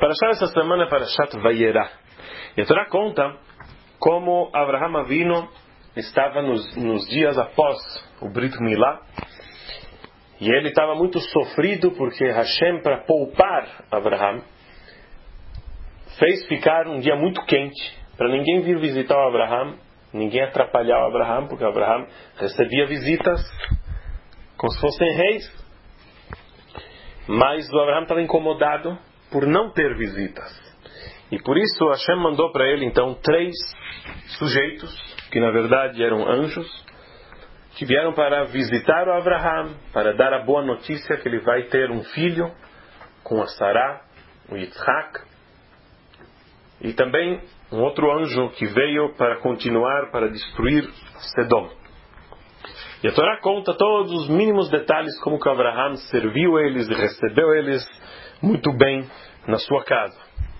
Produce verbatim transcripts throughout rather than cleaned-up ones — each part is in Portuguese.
Parashat essa semana é Parashat Vayera. E a Torá conta como Avraham Avinu estava nos, nos dias após o Brit Milá. E ele estava muito sofrido porque Hashem, para poupar Avraham, fez ficar um dia muito quente, para ninguém vir visitar o Avraham, ninguém atrapalhar o Avraham, porque o Avraham recebia visitas como se fossem reis. Mas o Avraham estava incomodado por não ter visitas. E por isso Hashem mandou para ele então três sujeitos, que na verdade eram anjos, que vieram para visitar o Avraham, para dar a boa notícia que ele vai ter um filho com a Sará, o Yitzhak. E também um outro anjo que veio para continuar, para destruir Sedom. E a Torá conta todos os mínimos detalhes como que Avraham serviu eles e recebeu eles muito bem na sua casa.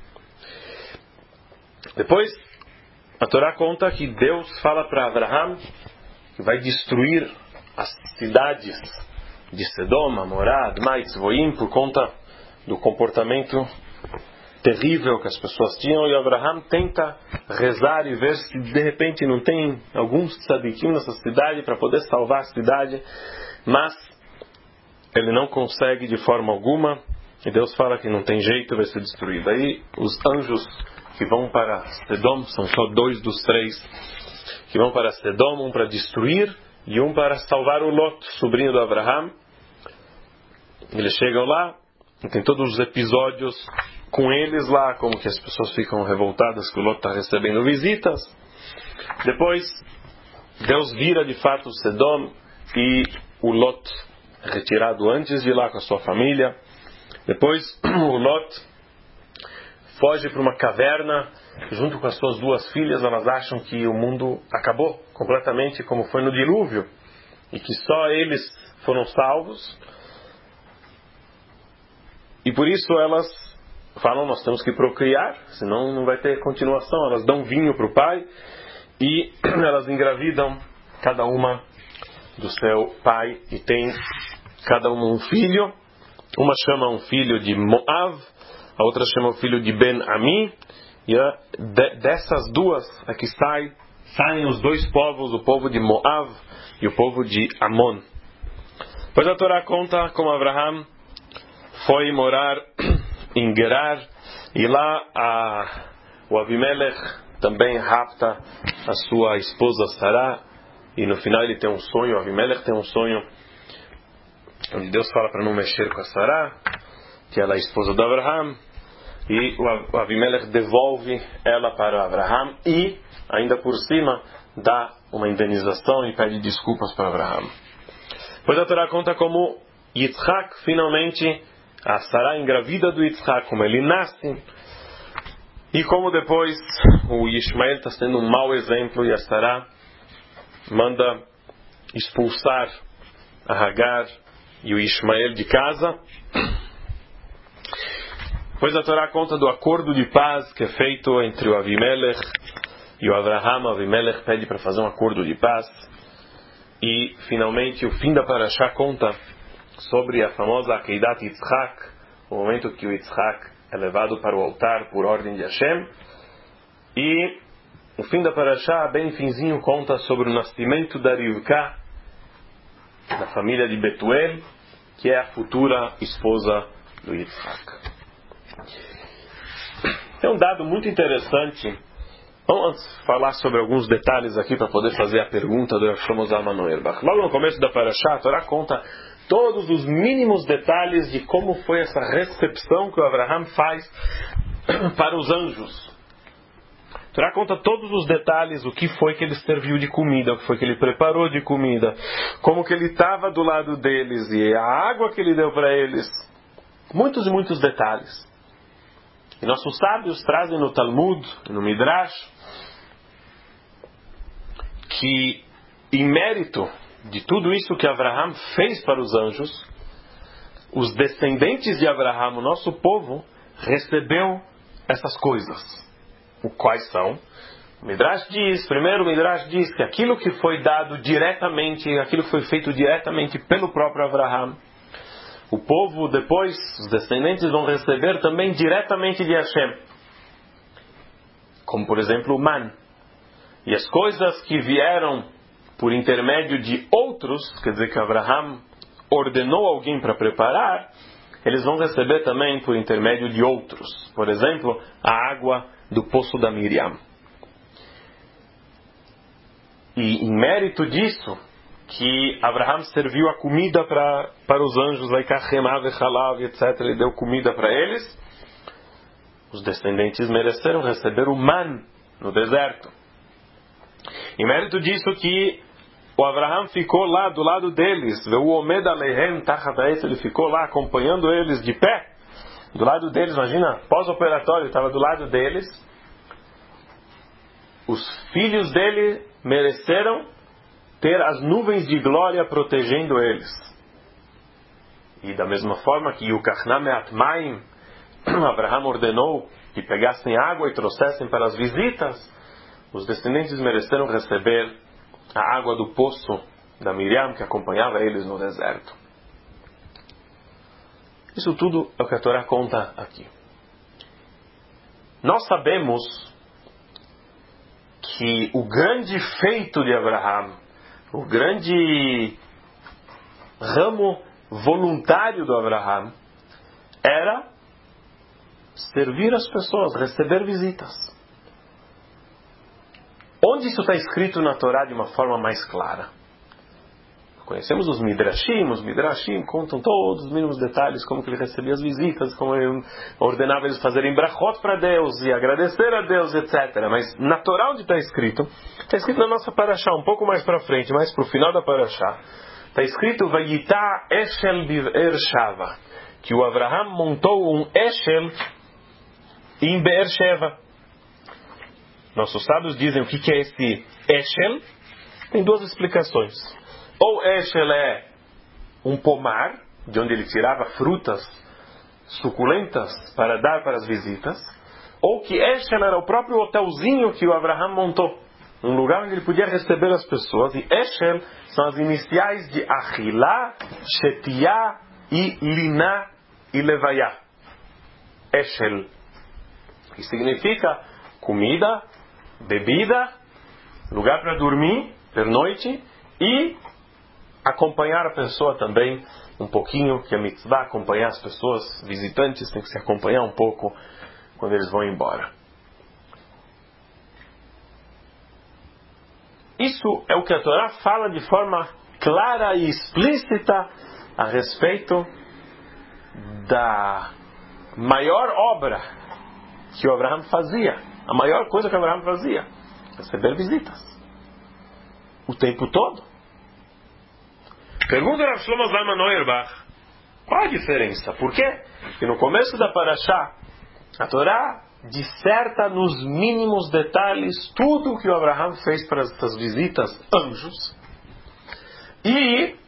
Depois, a Torá conta que Deus fala para Avraham que vai destruir as cidades de Sedom, Amorá, Admá e Tzvoim por conta do comportamento terrível que as pessoas tinham, e Avraham tenta rezar e ver se de repente não tem alguns tzadikim nessa cidade para poder salvar a cidade, mas ele não consegue de forma alguma, e Deus fala que não tem jeito, vai ser destruído. Aí os anjos que vão para Sedom, são só dois dos três que vão para Sedom, um para destruir e um para salvar o Lot, sobrinho do Avraham. Eles chegam lá e tem todos os episódios com eles lá, como que as pessoas ficam revoltadas que o Lot está recebendo visitas. Depois Deus vira de fato Sedom e o Lot é retirado antes de ir lá com a sua família. Depois o Lot foge para uma caverna junto com as suas duas filhas. Elas acham que o mundo acabou completamente, como foi no dilúvio, e que só eles foram salvos. E por isso elas falam, nós temos que procriar, senão não vai ter continuação. Elas dão vinho para o pai e elas engravidam cada uma do seu pai e tem cada uma um filho. Uma chama um filho de Moav, a outra chama o filho de Ben-Ami, e a, de, dessas duas é que sai, saem os dois povos, o povo de Moav e o povo de Amon. Pois a Torá conta como Avraham foi morar em Gerar, e lá a, o Avimelech também rapta a sua esposa Sará, e no final ele tem um sonho, o Avimelech tem um sonho onde Deus fala para não mexer com a Sará, que ela é a esposa do Avraham, e o Avimelech devolve ela para o Avraham e, ainda por cima, dá uma indenização e pede desculpas para Avraham. Pois a Torá conta como Yitzhak, finalmente, a Sará engravida do Yitzhak, como ele nasce, e como depois o Ishmael está sendo um mau exemplo e a Sará manda expulsar a Hagar e o Ishmael de casa. Pois a Torá conta do acordo de paz que é feito entre o Avimelech e o Avraham. O Avimelech pede para fazer um acordo de paz. E, finalmente, o fim da Parashá conta sobre a famosa Akeidat Yitzhak, o momento que o Yitzhak é levado para o altar por ordem de Hashem. E o fim da Parashá, bem finzinho, conta sobre o nascimento da Rivka, da família de Betuel, que é a futura esposa do Yitzhak. Tem um dado muito interessante. Vamos falar sobre alguns detalhes aqui para poder fazer a pergunta do Shlomo Zalman Auerbach. Logo no começo da Parashá, a Torá conta todos os mínimos detalhes de como foi essa recepção que o Avraham faz para os anjos. A Torá conta todos os detalhes, o que foi que ele serviu de comida, o que foi que ele preparou de comida, como que ele estava do lado deles e a água que ele deu para eles. Muitos e muitos detalhes. E nossos sábios trazem no Talmud, no Midrash, que em mérito de tudo isso que Avraham fez para os anjos, os descendentes de Avraham, o nosso povo, recebeu essas coisas. O quais são? O Midrash diz, primeiro o Midrash diz que aquilo que foi dado diretamente, aquilo que foi feito diretamente pelo próprio Avraham, o povo depois, os descendentes vão receber também diretamente de Hashem. Como por exemplo o man. E as coisas que vieram por intermédio de outros, quer dizer que Abraham ordenou alguém para preparar, eles vão receber também por intermédio de outros. Por exemplo, a água do poço da Miriam. E em mérito disso, que Abraham serviu a comida para, para os anjos, etcétera. Ele deu comida para eles. Os descendentes mereceram receber o man no deserto. Em mérito disso que o Abraham ficou lá do lado deles, ele ficou lá acompanhando eles de pé, do lado deles, imagina, pós-operatório, estava do lado deles. Os filhos dele mereceram ter as nuvens de glória protegendo eles. E da mesma forma que o Kachnameat Maim, Abraham ordenou que pegassem água e trouxessem para as visitas, os descendentes mereceram receber a água do poço da Miriam que acompanhava eles no deserto. Isso tudo é o que a Torá conta aqui. Nós sabemos que o grande feito de Abraham, o grande ramo voluntário do Abraham, era servir as pessoas, receber visitas. Onde isso está escrito na Torá de uma forma mais clara? Conhecemos os Midrashim, os Midrashim contam todos os mínimos detalhes, como que ele recebia as visitas, como ele ordenava eles fazerem brachot para Deus e agradecer a Deus, etcétera. Mas na Torá onde está escrito, está escrito na nossa Parashá, um pouco mais para frente, mais para o final da Parashá, está escrito Vayitá Eshel Biver Shava, que o Abraham montou um Eshel em Beer Sheva. Nossos sábios dizem o que é esse Eshel. Tem duas explicações. Ou Eshel é um pomar, de onde ele tirava frutas suculentas para dar para as visitas, ou que Eshel era o próprio hotelzinho que o Abraham montou, um lugar onde ele podia receber as pessoas. E Eshel são as iniciais de Achilá, Shetiá e Liná e Levayá. Eshel, que significa comida, bebida, lugar para dormir per noite e acompanhar a pessoa também um pouquinho, que a mitzvah, acompanhar as pessoas, visitantes, tem que se acompanhar um pouco quando eles vão embora. Isso é o que a Torá fala de forma clara e explícita a respeito da maior obra que o Abraham fazia, a maior coisa que o Abraham fazia, receber visitas o tempo todo. Pergunta a Rav Shlomo Zalman Auerbach, qual a diferença? Por quê? Porque no começo da Parashá, a Torá disserta nos mínimos detalhes tudo o que o Abraham fez para essas visitas anjos. E,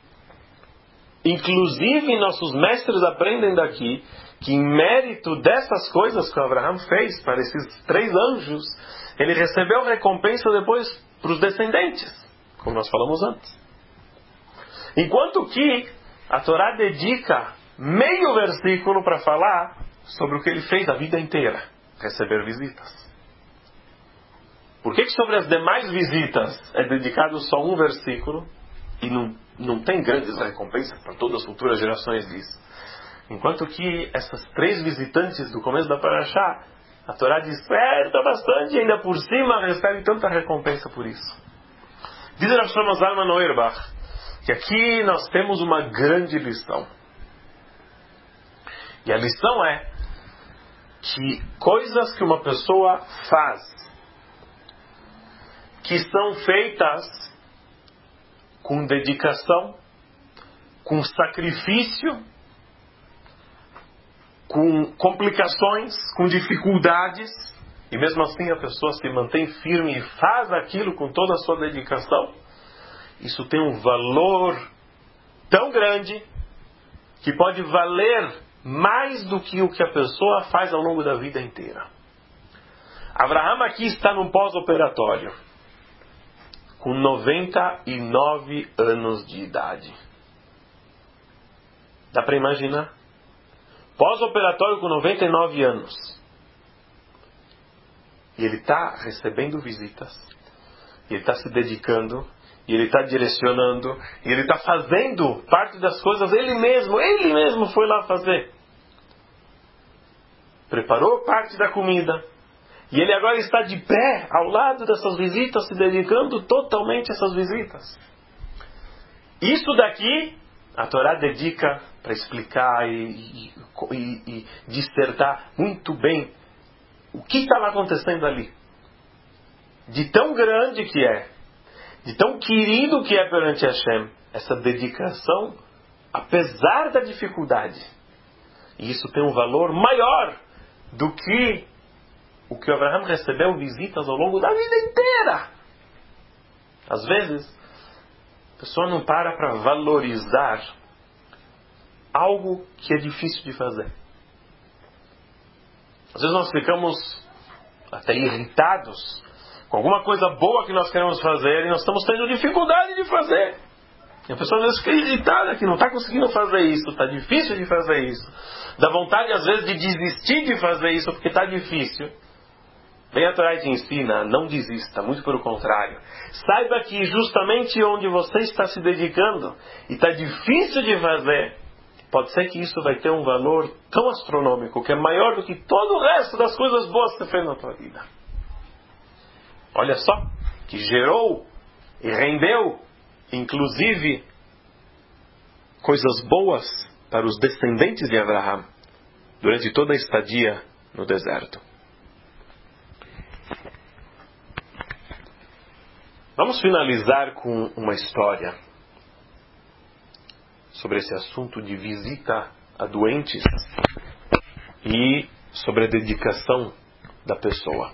inclusive, nossos mestres aprendem daqui que em mérito dessas coisas que o Abraham fez para esses três anjos, ele recebeu recompensa depois para os descendentes, como nós falamos antes. Enquanto que a Torá dedica meio versículo para falar sobre o que ele fez a vida inteira, receber visitas. Por que que sobre as demais visitas é dedicado só um versículo e não, não tem grandes recompensas para todas as futuras gerações disso? Enquanto que essas três visitantes do começo da Parashá, a Torá desperta bastante e ainda por cima recebe tanta recompensa por isso. Diz Rav Shlomo Zalman Auerbach que aqui nós temos uma grande lição. E a lição é que coisas que uma pessoa faz, que são feitas com dedicação, com sacrifício, com complicações, com dificuldades, e mesmo assim a pessoa se mantém firme e faz aquilo com toda a sua dedicação, isso tem um valor tão grande que pode valer mais do que o que a pessoa faz ao longo da vida inteira. Abraham aqui está num pós-operatório, com noventa e nove anos de idade. Dá para imaginar? Pós-operatório com noventa e nove anos. E ele está recebendo visitas. E ele está se dedicando. E ele está direcionando. E ele está fazendo parte das coisas ele mesmo. Ele mesmo foi lá fazer. Preparou parte da comida. E ele agora está de pé ao lado dessas visitas, se dedicando totalmente a essas visitas. Isso daqui, a Torá dedica para explicar e, e, e dissertar muito bem o que estava acontecendo ali. De tão grande que é, de tão querido que é perante Hashem, essa dedicação, apesar da dificuldade. E isso tem um valor maior do que o que Abraham recebeu visitas ao longo da vida inteira. Às vezes, a pessoa não para para valorizar algo que é difícil de fazer. Às vezes nós ficamos até irritados com alguma coisa boa que nós queremos fazer e nós estamos tendo dificuldade de fazer. E a pessoa às vezes fica irritada que não está conseguindo fazer isso, está difícil de fazer isso. Dá vontade às vezes de desistir de fazer isso porque está difícil. Bem, a Torá te ensina, não desista, muito pelo contrário. Saiba que justamente onde você está se dedicando e está difícil de fazer, pode ser que isso vai ter um valor tão astronômico, que é maior do que todo o resto das coisas boas que você fez na tua vida. Olha só, que gerou e rendeu, inclusive, coisas boas para os descendentes de Abraham, durante toda a estadia no deserto. Vamos finalizar com uma história sobre esse assunto de visita a doentes e sobre a dedicação da pessoa.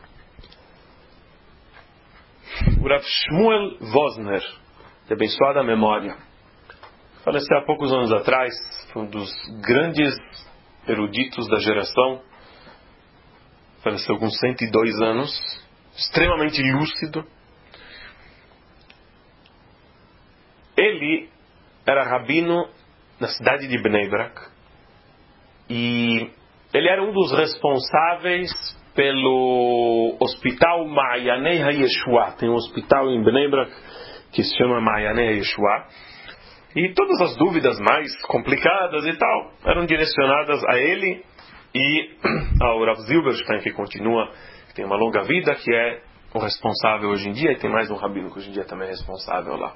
O Rav Shmuel Wosner, de abençoada memória, faleceu há poucos anos atrás, foi um dos grandes eruditos da geração, faleceu com cento e dois anos, extremamente lúcido. Ele era rabino na cidade de Bnei Brak e ele era um dos responsáveis pelo hospital Ma'ayanei HaYeshua. Tem um hospital em Bnei Brak que se chama Ma'ayanei HaYeshua e todas as dúvidas mais complicadas e tal eram direcionadas a ele e ao Rav Zilberstein, que continua, que tem uma longa vida, que é o responsável hoje em dia, e tem mais um rabino que hoje em dia também é responsável lá.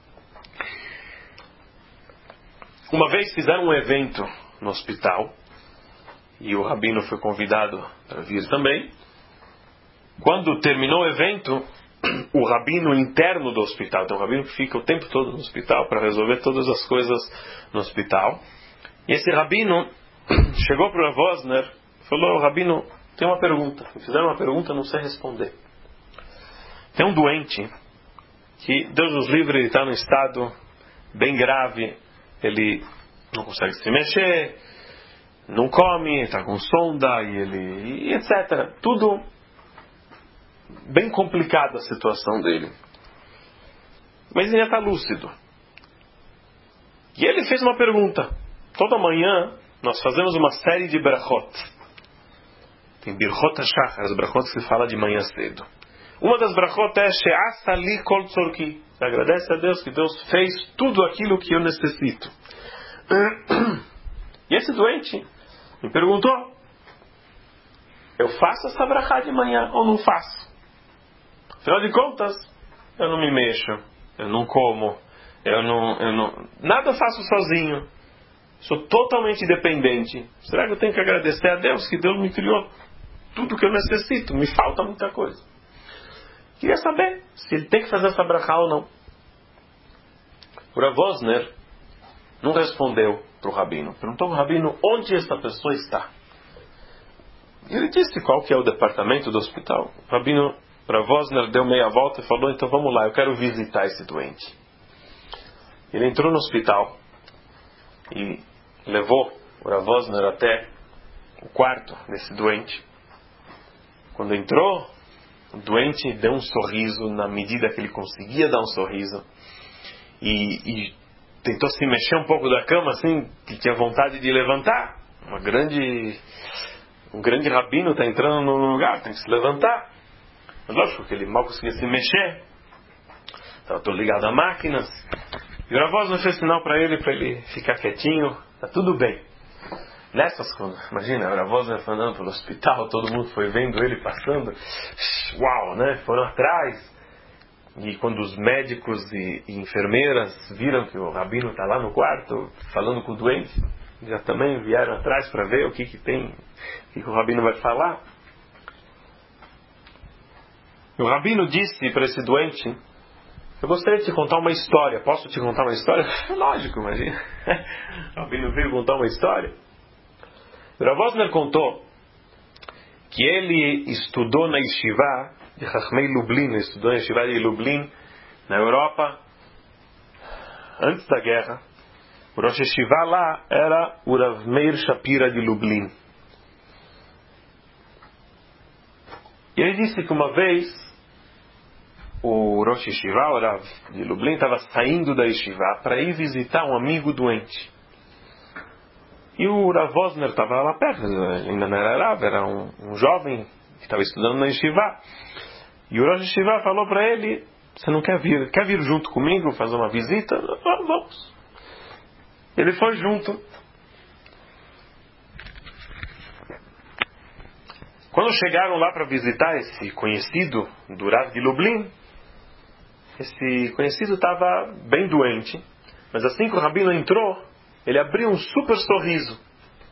Uma vez fizeram um evento no hospital e o rabino foi convidado para vir também. Quando terminou o evento, o rabino interno do hospital, tem um rabino que fica o tempo todo no hospital para resolver todas as coisas no hospital, e esse rabino chegou para o Rav Wosner e falou: rabino, tem uma pergunta. Me fizeram uma pergunta, não sei responder. Tem um doente que, Deus nos livre, ele está num estado bem grave. Ele não consegue se mexer, não come, está com sonda, e ele, e etcétera. Tudo bem complicada a situação dele. Mas ele ainda está lúcido. E ele fez uma pergunta. Toda manhã nós fazemos uma série de brachot. Tem birchot hashachar, as brachot que se fala de manhã cedo. Uma das brachot é She'asa li kol tzorki. Agradece a Deus que Deus fez tudo aquilo que eu necessito. E esse doente me perguntou: eu faço essa brachá de manhã ou não faço? Afinal de contas, eu não me mexo, eu não como, eu não, eu não, nada eu faço sozinho. Sou totalmente dependente. Será que eu tenho que agradecer a Deus que Deus me criou tudo que eu necessito? Me falta muita coisa. Queria saber se ele tem que fazer essa brachá ou não. O Rav Wosner não respondeu para o rabino. Perguntou ao rabino onde essa pessoa está. E ele disse qual que é o departamento do hospital. O rabino Rav Wosner deu meia volta e falou: então vamos lá, eu quero visitar esse doente. Ele entrou no hospital e levou o Rav Wosner até o quarto desse doente. Quando entrou, o doente deu um sorriso na medida que ele conseguia dar um sorriso. E, e tentou se mexer um pouco da cama, assim, que tinha vontade de levantar. Uma grande, um grande rabino está entrando no lugar, tem que se levantar. Mas lógico que ele mal conseguia se mexer. Estava todo ligado a máquinas. E o Rav Wosner fez sinal para ele, para ele ficar quietinho. Está tudo bem. Nessas, quando, imagina, o Rav Wosner andando pelo hospital, todo mundo foi vendo ele passando. Uau, né? Foram atrás. E quando os médicos e, e enfermeiras viram que o rabino está lá no quarto, falando com o doente, já também vieram atrás para ver o que, que tem, o que, que o rabino vai falar. E o rabino disse para esse doente: eu gostaria de te contar uma história. Posso te contar uma história? Lógico, imagina. O rabino veio contar uma história. O Rav Wosner contou que ele estudou na Yeshiva de Chachmei Lublin, estudou na Yeshiva de Lublin, na Europa, antes da guerra. O Rosh Yeshiva lá era o Rav Meir Shapira de Lublin. E ele disse que uma vez o Rosh Yeshiva, o Rav de Lublin, estava saindo da Yeshiva para ir visitar um amigo doente. E o Rav Wosner estava lá perto, ainda não era Rav, era um, um jovem que estava estudando na Yeshiva. E o Rosh Yeshiva falou para ele: você não quer vir? Quer vir junto comigo fazer uma visita? Vamos. Ele foi junto. Quando chegaram lá para visitar esse conhecido do Rav de Lublin, esse conhecido estava bem doente. Mas assim que o rabino entrou, ele abriu um super sorriso.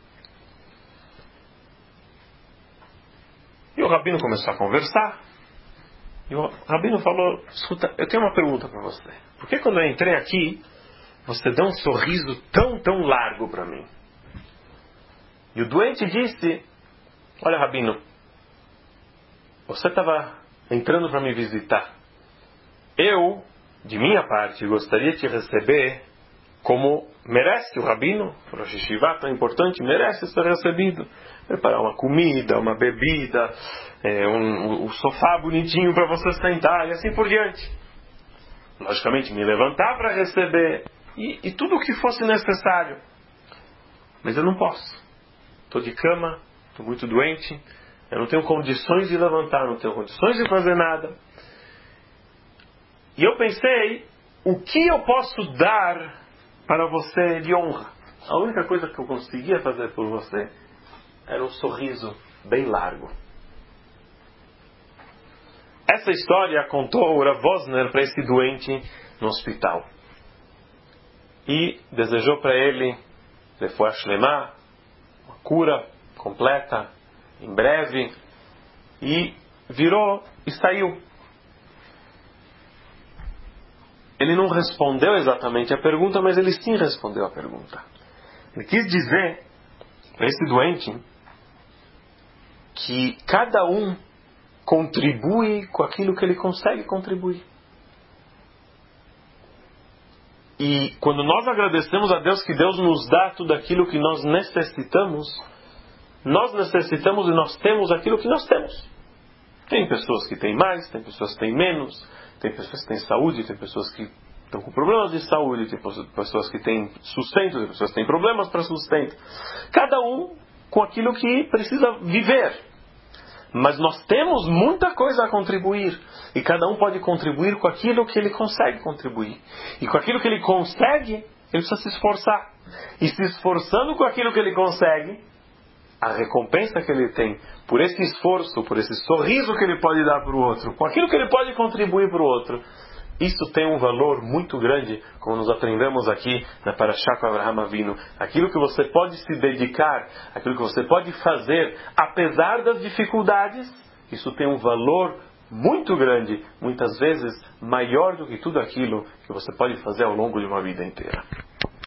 E o rabino começou a conversar. E o rabino falou: escuta, eu tenho uma pergunta para você. Por que quando eu entrei aqui, você deu um sorriso tão, tão largo para mim? E o doente disse: olha, rabino, você estava entrando para me visitar. Eu, de minha parte, gostaria de te receber como merece o rabino, o Rosh Yeshiva tão importante, merece ser recebido. Preparar uma comida, uma bebida, é, um, um sofá bonitinho para você sentar e assim por diante. Logicamente, me levantar para receber e, e tudo o que fosse necessário. Mas eu não posso. Estou de cama, estou muito doente, eu não tenho condições de levantar, não tenho condições de fazer nada. E eu pensei, o que eu posso dar para você de honra? A única coisa que eu conseguia fazer por você era um sorriso bem largo. Essa história contou o Rav Wosner para esse doente no hospital. E desejou para ele refuah shlemah, uma cura completa, em breve. E virou e saiu. Ele não respondeu exatamente a pergunta, mas ele sim respondeu a pergunta. Ele quis dizer para esse doente que cada um contribui com aquilo que ele consegue contribuir. E quando nós agradecemos a Deus que Deus nos dá tudo aquilo que nós necessitamos, nós necessitamos e nós temos aquilo que nós temos. Tem pessoas que têm mais, tem pessoas que têm menos, tem pessoas que têm saúde, tem pessoas que estão com problemas de saúde, tem pessoas que têm sustento, tem pessoas que têm problemas para sustento. Cada um com aquilo que precisa viver. Mas nós temos muita coisa a contribuir. E cada um pode contribuir com aquilo que ele consegue contribuir. E com aquilo que ele consegue, ele precisa se esforçar. E se esforçando com aquilo que ele consegue, a recompensa que ele tem por esse esforço, por esse sorriso que ele pode dar para o outro, com aquilo que ele pode contribuir para o outro, isso tem um valor muito grande, como nos aprendemos aqui na Parashá com Avraham Avinu. Aquilo que você pode se dedicar, aquilo que você pode fazer, apesar das dificuldades, isso tem um valor muito grande, muitas vezes maior do que tudo aquilo que você pode fazer ao longo de uma vida inteira.